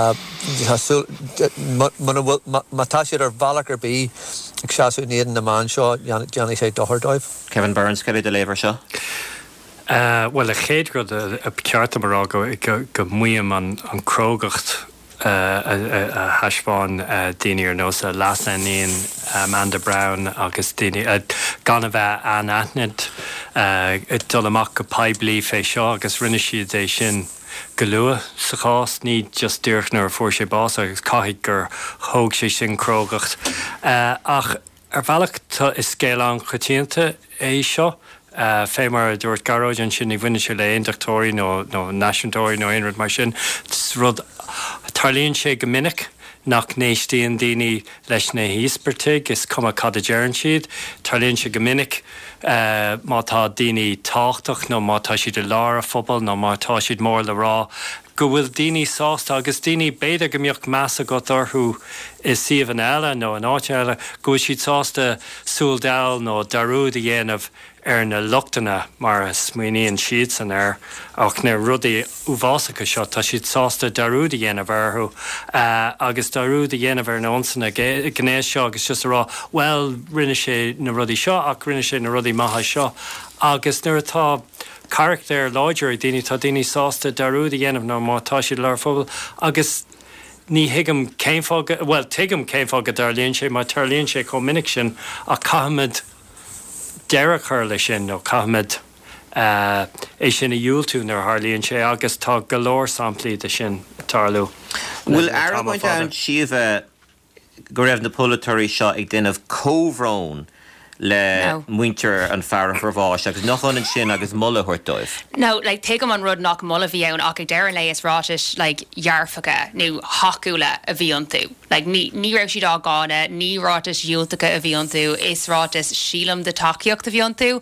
Mátá siad ar bhealach ar bí ag seaasú néan na man seo deanna sé dothardóibh. Kevin Burns ceir de léver seo? Well a chéad go a ceartta marrá go muam an crogacht a haspáin daine ar nó a lasaníon Amanda Brown agus daine gan a bheith an atnid dul amach go peblií fé seo agus rinne siad é sin go lua sa chás ní just dúirch nuair fuair sé bás agus caiigh gur thóg sé sin crogacht ach ar bhealach is scéile chutíanta é seo fé mar dúirt garóid an sin ag bhaine sé le indachtóirí nó nationtóirí nó aonrad mar sin rud tarlíonn sé go minic nach néistíon daoine leis na híospartaigh is cuma cad a dearann siad tarlíonn sé go minic mátá daoine táchtach nó mátá siad de lára phobal nó mátá siad mór le rá go bhfuil daoine sásta agus daoine beidir go mbeocht measa go orthú is siomh an eile nó an áit eile go siad sásta súldáil nó darúd a dhéanamh ar na luchtainna mar a smuoíonn siad san air ach na rudaí uhásacha seo tá siad sásta darúd a dhéanamh arthú agus darúd a dhéanamh ar nósanna gnéis seo agus just rá well rinne sé na rudaí seo ach rinne sé na rudaí maithe seo agus nuair atá character láidir daoine tá daoine sásta darúd a dhéanamh nó mátá siad lear phobal agus ní hiigem céimfága well tuigem céimfága darlíonn sé má tarlíonn sé chomh minic sin a caiimiid deire chuir lei sin nó caiimiid é sin a dúiltú nar tharlíonn sé agus tá go leor samplaí de sin tarlú. Bhfuil airbaint an siomh go raibh na polatorí seo ag duineh cóhrón le muinter an fear for bháis agus nach an sin agus mulla thuirtóibh. No, like take an rud nach mulla bhí ann ach dearan le is ráis like jarfacha nó hacúla a bhí an tú. Like ní raibh siad á gána, ní ráis dúltacha a bhí an tú, is ráis sílam de takeíocht a bhí an tú.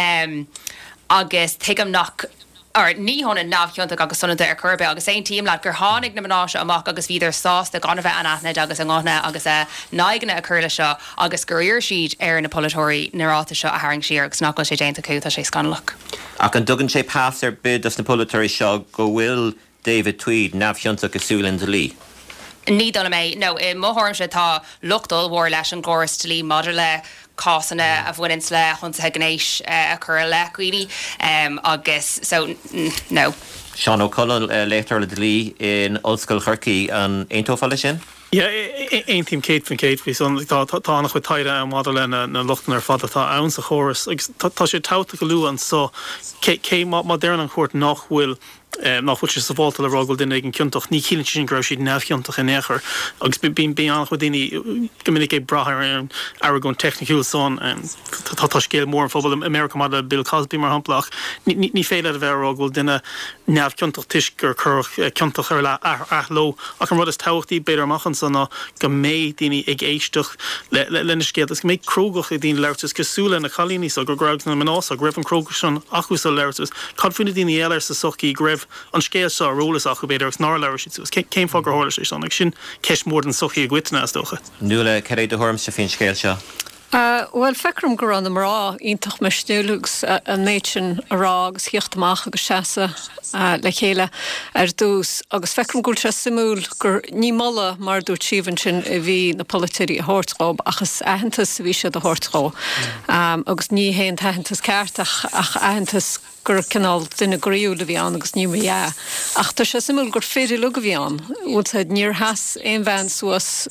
Agus take am nach or ní honna nábhcionnta agus sonna ar curbe agus é tíim le gur tháinig na manáise amach agus bhíidir sásta gan bheith anna agus an gána agus náigeanna a curla seo agus guríir siad ar na polatóirí naráta seo a haing siar agus nach go sé déanta cúta sé scanlach. Ach an dugann sé pass ar bid as na polatóirí seo go bhfuil David Tweed nábhcionnta go súlan de lí. Ní donna mé, no, I móthorm se tá luchtdul mhór leis an gcóras lí madidir le cásanna a bhfuinins le chunta gnééis a chur le cuioine agus so no. Sean O'Connell létar le lí in Ollscoil Chorcaí an aontófáile sin? Ja, ein team Kate van Kate vi son tá nach taide an model na luchten ar fad tá an sa choras tá sé tauta go luúan so cé modern an chót nachhfuil nach fu sa bhil a ragil duine gin ciúntaach ní cíann sin gribh siad nefhcionntaach in éair agus bíon bí annach chu daoine gomininic é brathir an Aragon technicúil son tá scéal mór an fphobal America mar Bill Cosby mar hamplach ní féile a bheith ragil duine nefhcionntaach tuis gur chuch ciúntaach ar le athló ach an rud is táchttaí beidir amachchan sanna go méid daoine ag éisteach lena scéal is go méid crógach i dtíon leirtas cosúla na chalíní so gur greibh na manás a greibh an crógach sin acu sa leirtas cadfuinna daoine eile sa sochaí greibh an scéal sa rólas a go beidir ná leir si céim fá gur hála sé sanna sin ceis mór an sochaí a gcuitna as dócha. Nuala ceir do thorm se fin scéal seo. Well fecrum gur an amrá ítach me stúlugs an méidsin ará agus hiochtach agus seasa le chéile ar dús agus fecrum gúil se simúl gur ní molla mar dúirt síhann sin a bhí na politíí a hórtráb achas ahantas bhí se a hórtrá agus ní héon tahantas ceartach ach ahantas gur canál duine goíúla bhí an agus ní mé ach tá se simúl gur féidir lu go bhí an últa níor has éon bhean suas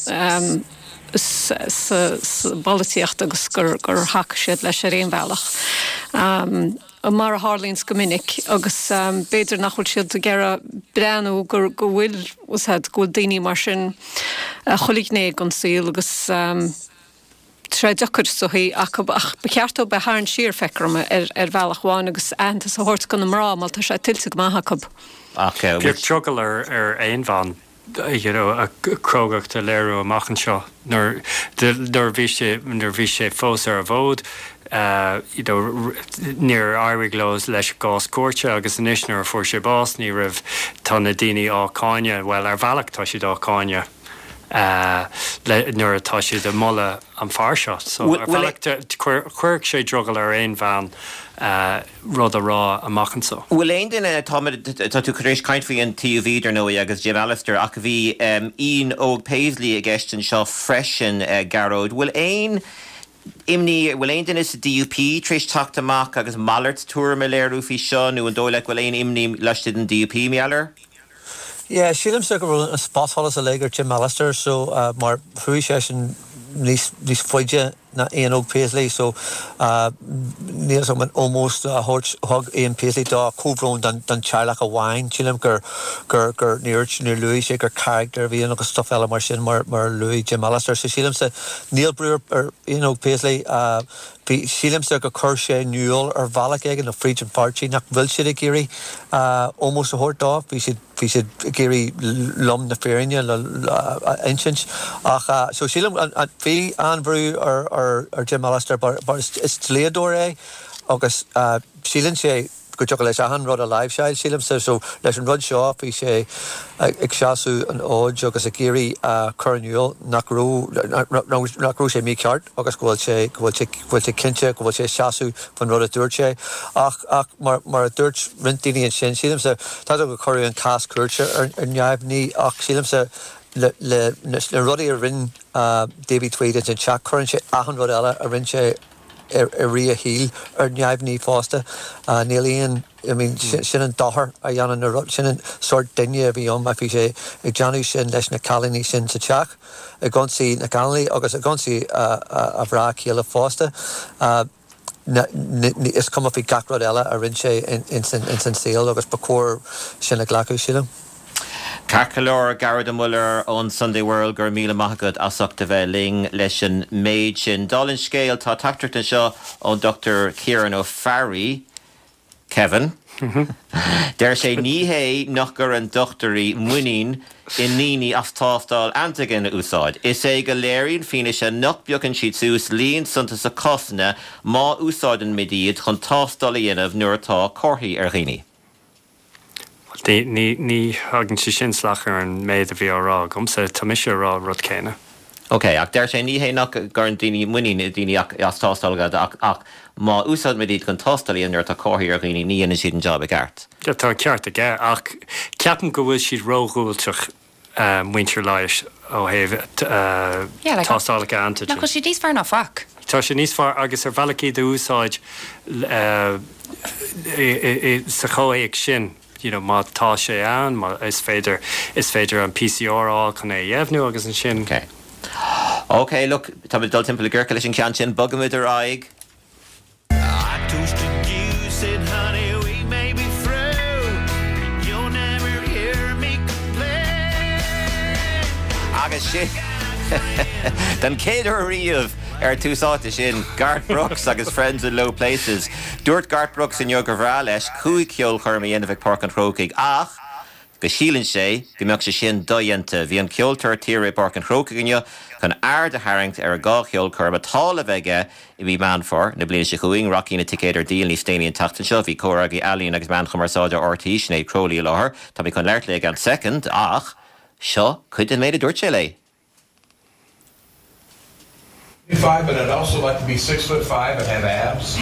balíocht agus gur hac siad leis sé réon bhealach. Mar a Harlíns gomininic agus beidir nachhfuil siad a gera breanú gur go bhfuil úsad go daoine mar sin choligné an síl agus tre dechar sohí ach beceartó be háann siar fecrum ar bhealachháin agus antas a hort gan amrá mal tá sé tiltte go maithachab. Gur trogal ar aon bhan a crógach de léirú amachchan seo nar bhí sé fós ar a bhód níor airighlós leis gás cuairte agus inis nar fuair sé bás ní raibh tá na daoine ácáine well ar bhealach tá siad ácáine nuair atá siad a molla an fear seo so ar bhealach chuirg sé drogal ar aon bhean rud a rá amachchan so. Bhfuil éon duine tá tú chuéis caiint faoí an TV ar nó agus Jim Allister ach bhí Ian Óg Paisley a gceistin seo freisin garóid. Bhfuil éon duine sa DUP tríéis teacht amach agus Mallart túr me léirú fhí seo nó an dóile bhfuil éon imní leisted an DUP meallar? Yeah, sílim se go bhfuil an spáshallas a léigur Jim Allister so mar thuí sé sin níos foiide na Ian Óg Paisley so níl som an almost hug Ian Paisley dá cóbrón dan charlach a bhain sílim gur níor luí sé gur character bhí agus stuff eile mar sin mar luí Jim Allister so sílim se níl breúir ar Ian Óg Paisley bhí sílim se go chur sé nuúil ar bhealach ag an Freedom Party nach bhfuil siad a géirí almost a hort dá bhí siad géirí lom na férinne inchins ach so sílim bhí an breú ar Jim Allister bar is léador agus sílim sé go teach leis a rud a live seil sílim so leis an rud seo bhí sé ag seaú an áid agus a géirí chuirniúil nachrú sé mí ceart agus bhfuil sé cinnte go bhfuil sé seaú fan rud a dúirt sé ach mar a dúirt rintíí an sin sílim sa tá go choirí an cás cuairte ar neamhní ach sílim sa le rudí a rinn David Tweed an teach chuann sé ahan rud eile a rinn sé ar ri a híl ar neamhní fásta níl íon sin an dahar a dhéanaan na rud sin an sort duine a bhí an mai bhí sé ag deanú sin leis na calaní sin sa teach a gonsaí na calaní agus a gonsaí a bhrá chéile fásta is cum bhí gacrod eile a rinn sé in san síl agus ba cóir sin a ghlacu sílam. Carcalor Garda Muller on Sunday World gur míle maithagad asachta bheith ling leis an méid sin. Dallin scéal tá tactarta seo ó Dr. Kieran O'Farry, Kevin. Der sé níhé nach gur an dochtarí muín in níní as tástal antigan úsáid. Is é go léirín fine sé nach beagán siad sús líon santa sa cosna má úsáid an midíad chun tástal dhéanamh nuair atá corthaí ar ghaoine. Ní hagann si sin slachar an méid a bhí árá, gomsa tá mis rá rud céine. Ok, ach der sé níhé nach gur an daoine muín daoine as tástalgad ach má úsáid midíad chun tástal íon nuair atá corthaí ar ghaoine ní ana siad an job a gceart. Tá ceart a gceart ach ceapan go bhfuil siad róghúilteach muintir leiis ó héh tástálacha antigen. Na go si díos fear ná fach. Tá sé níos fear agus ar bhealachí de úsáid sa choéag sin. Má tá sé an, is féidir an PCR chun é dhéhnú agus an sin. Ok, look, tá dul timppla ggurca leis an cean sin bugamid ar aig. Agus sin den céidir riamh túsáta sin Garth Brooks agus Friends in Low Places. Dúirt Garth Brooks in gur bhrá leis cúig ceol churma dhéanamh Park an Chrócaigh ach go sílann sé go mbeadh sé sin dóianta bhí an ceoltar tíre Park an Chrócaigh chun air de haingt ar a gá ceol churma tála bheige I bhí man for na bliana sé chuing Rocky na ticéidir díal ní stéanaí an tatan seo bhí córaí Alíonn agus man chumarsáide ortaí snéad Crowley láthair tá bhí chun leir le an second ach seo chuid an méid a dúirt sé le. 5, but I'd also like to be 6'5" and have abs.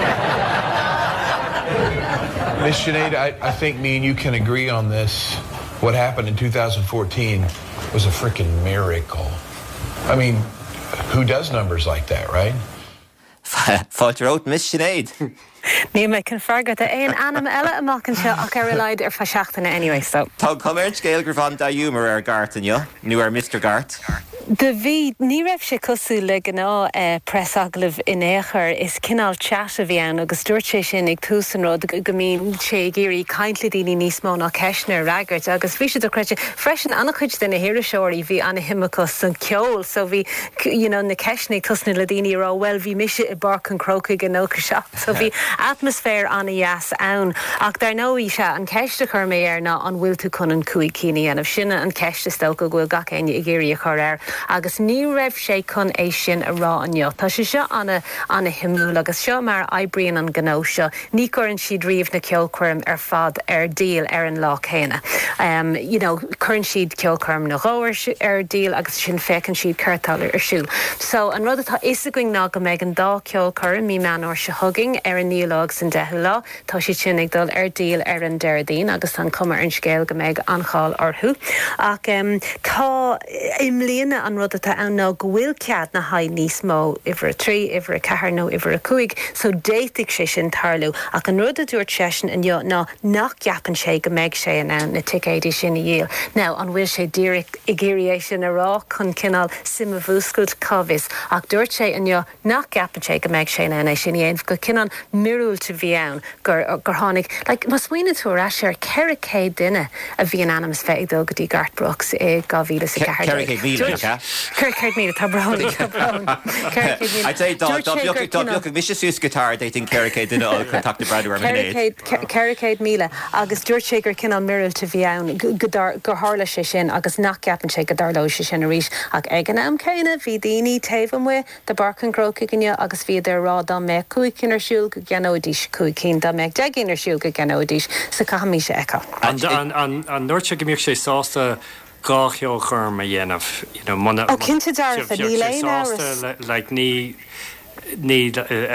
Miss Sinead, I think me and you can agree on this. What happened in 2014 was a freaking miracle. I mean, who does numbers like that, right? Fáilte out, Miss Sinead. Ní me can fargad a éon anam eile amachchan seo ach ar leid ar fasheachtainna anyway, so. Tá cumirt scéal gur bhain dá humor ar Garth inniu, nu ar Mr. Garth. De bhí ní raibh sé cosú le gná presaglah in éair is cinál chat a bhí ann agus dúirt sé sin ag túsanród go mín sé géirí caiintla daoine níos mó ná ceisna ragart agus bhí sé do creite freisin anna chuid den na hiiriseoirí bhí anna himachas an ceol so bhí na ceisna tusna le daoine rá well bhí mise I Bark an Chrócaigh an nócha seach so bhí atmosfér anna dheas ann ach dar nóí se an ceiste chur mé ar ná an bhfuil tú chun an cuaig cíine anmh sinna an ceiste stel go bhfuil gach aine I géirí a chur air agus ní raibh sé chun é sin a rá anneo. Tá sé seo anna himú agus seo mar ebrion an gó seo. Ní churann siad riomh na ceolcuirm ar fad ar díal ar an lá chéine. Churann siad ceolcuirm na gáir ar díal agus sin fécinn siad ceirtáil ar siúl. So an rud atá is a going ná go méid an dá ceolcuirm mí meanúir se thugging ar an nílog san 10 lá. Tá si sin ag dul ar díal ar an deirdín agus an cumar an scéal go méid anáil orthú. Ach tá imlíana an rud atá an ná gohfuil cead na haid níos mó ifar a 3, ifar a 4 nó ifar a 5, so déigh sé sin tarlú ach an rud a dúirt sesin in jo ná nach ceapan sé go méid sé an na ticéidí sin I dhéal. Now an bhfuil sé díric I géirí sin a rá chun cinál sim a bhúscailt covis ach dúirt sé in jo nach ceapan sé go méid sé na sin dhéanamh go cinan mirúilte bhí ann gur tháinig mas muoine tú rá sé ar ceiricéid duine a bhí an animas féidó go dtí Garth Brooks I 2014. Ceiricéid míle tá browning. I'd say don't miss your guitar dating Ceiricéid duine all contact Bradu ar minute. Ceiricéid míle agus dúirt sé gur cinál mirúilte bhí ann gur hála sé sin agus nach ceapan sé go darló sé sin a rís ach ag an am céine bhí daoine taobh mu de Bark an Chrócaigh inne agus bhí ar rá dá mé 5 cin ar siúl go ganódís 5 cin dá mé 10 cin ar siúl go ganódís sa cahamí sé echa. An nuirte go mbeadh sé sásta gácheo churm a dhéanamh cinnte darfa ní léine ní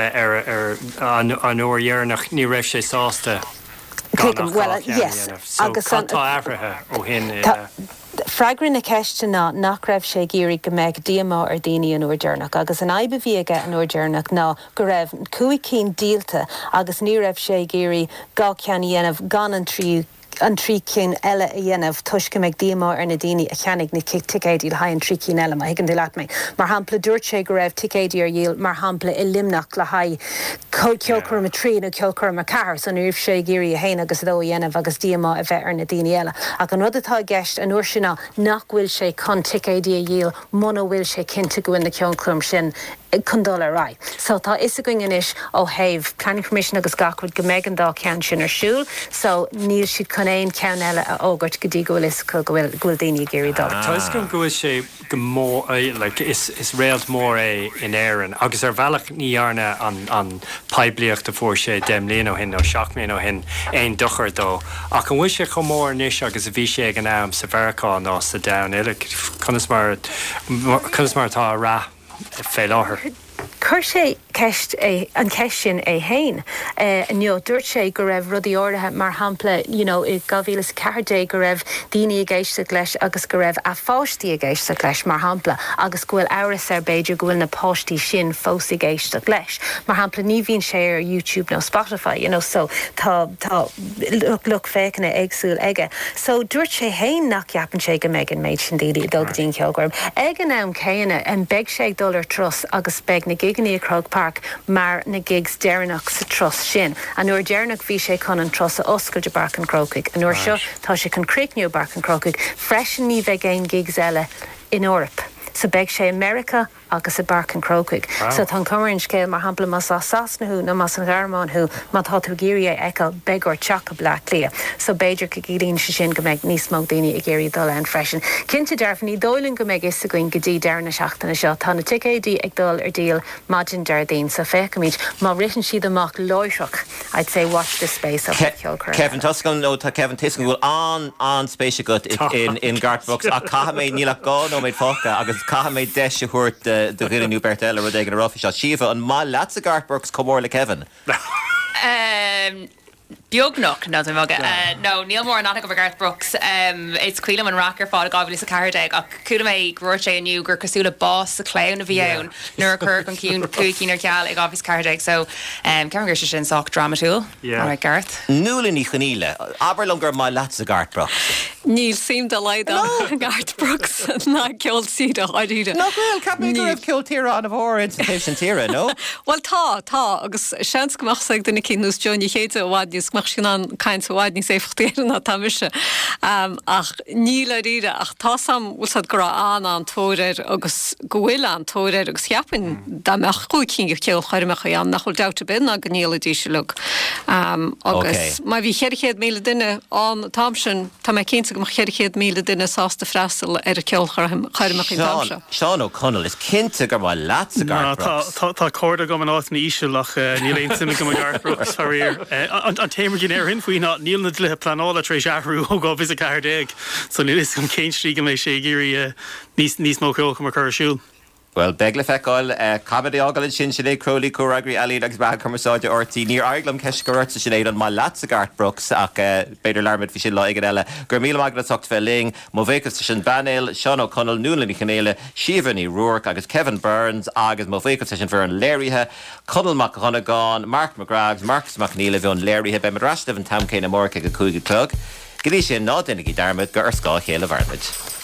an óirhearnach ní raibh sé sásta well yes agus tá ábhartha ó hin Fragran na ceiste nach raibh sé géirí go méid díamá ar daoine an uairdearnach agus an aibbe bhí aige an uairdearnach ná go raibh 5 cin díalta agus ní raibh sé géirí gá cean dhéanamh gan an trí cin eile a dhéanamh tuisce meid díamá ar na daoine a cheannig na ticéidí le haid an trí cin eile a higann de leat mé. Mar hampla dúirt sé go raibh ticéidí ar dhéal mar hampla I limnach le haid ceolcur a trí nó ceolcur a car san nuh sé géirí a héine agus dó dhéanamh agus díama a bheith ar na daine eile. Ach an rudatá gceist an uair sinna nach bhfuil sé chun ticéidí a dhéal muna bhfuil sé cinnte goin na ceolclúm sin chundul a rai. So tá is a going inis ó haimh planning permission agus gachud go megan dá cean sin ar siúl, so níl siad chun éon cean eile a ógart go dtí gohfuil is gohfuil daine géirí dá. Tá is go gohfuil sé go mór is réalt mór é in éan agus ar bhealach níarna an pebliacht a fuór sé dem léon ó hin ó 7 mbliana ó hin éon duchar dó. Ach an bhfuil sé go mór níos agus a bhí sé an am sa bharcáin ná sa da ile chunas mar tá rá fé láthair. Cur sé ceist an ceist sin é hain. Dúirt sé go raibh rudí áirithe mar hampla i gabhílas cehardé go raibh daoine a géiste leis agus go raibh a fáistí a géiste leis mar hampla agus gohfuil áras ar beidir gohfuil na páistí sin fósa géiste leis. Mar hampla ní bhíonn sé ar YouTube nó Spotify, so tá look fécinna agsúil aige. So dúirt sé hain nach ceapan sé go méid an méid sin daoine dulgadín ceolgurm. Ag an am céanna an beg sé dul ar tros agus beg na giganí a Croke Park mar na gigs dearnach sa tros sin. An nuair dearnach bhí sé chun an tros a oscail de Bark an Crocaig. An nuair seo tá sé chun críicniú Bark an Crocaig freisin ní bheith géin gigs eile in Europe. So beg sé America agus a Bark an Crocaig. So tá cumarinn scéil mar hampla mas á Sasnathú na mas an Gharmánthú má tá tú géirí eiceil begor teach a black lia. So beidir go gíríonn sé sin go méid níos mó daoine i géirí dul an freisin. Cinnte dearfan ní dóilinn go méid is a goin go dtí dearna seachtainna seo. Tá na ticéidí ag dul ar díal maidin deardaoin sa fécamid má ritan siad amach loithreach. I'd say watch this space of ceolcur. Kevin Tuscan nó tá Kevin Tiscan bhfuil an spéise go in Gartbrooks a cahamé nílach gá nó méid fóca agus cahamé deise thuirt de riú Bertella ru ag an rofi se sifa an má leat a Gartbrooks comór le Kevin. Beagnach no no níl mór nach go Garth Brooks it's cuilam an racker fád gabhlis a cardeig ach cuda mé grúir sé aniu gur cosúla bás a cléin a bhíann nuair chur an cúcín ar ceall ag ábhís cardeig so cean gur sin soch dramatúil ar Garth. Núla ní chaníile aberlum gur má leat a Gartbrooks. Níl sim de leid Gartbrooks ná ceol siad a haidíide. No bhfuil cap mé gur ceol tíra an bhór institution tíra, no? Well tá agus sean gomachsaigh duna cinús Johnny chéide bhhaidníos mar sin an caiint bhhaidní sé fachtéan na tamise. Ach níla ríide ach tá sam úsad gur an tóir agus gohfuil an tóir agus cheapan dameach chuúcín go ceol chuirimecha an nach chuil deata bin a go níla díise lu. Agus má bhí 100 míle duine an tamsin tá mé cinnta go 100 míle duine sásta freistal ar a ceol chuirimecha tamse. Seán O'Connell is cinnta gur má leat a Gartbrooks. Tá códa go an áit na íseach níl éon simna go Gartbrooks thaír. An téimar gin ar hin faoí ná níl na dlithe planála trééis ahrú ó gá vis a cardéig, so níl is an céin strí go mééis sé géirí níos mó ceol chum chu siúil. Well, begla feáil cabadí ágalid sin sinné crolí cuagraí eí agus bag chumasáide ortaí níor aiglam ceis goirta sin éad an má leat a Gartbrooks ach beidir learmid fi sin leige eile gur míle magna tucht felling má bhécas sin Banil, Seán O'Connell, Nuala ní chanéile, Siobhan ní Rourke agus Kevin Burns agus má bhécas sin fear an léirithe, Conal McConaghan, Mark McGrath, Marcus McNeil bhí an léirithe be marráistamh an tamcéine mórcha go cúige clog. Gilí sin ná duine í darmid gur ar scá chéile bharmid.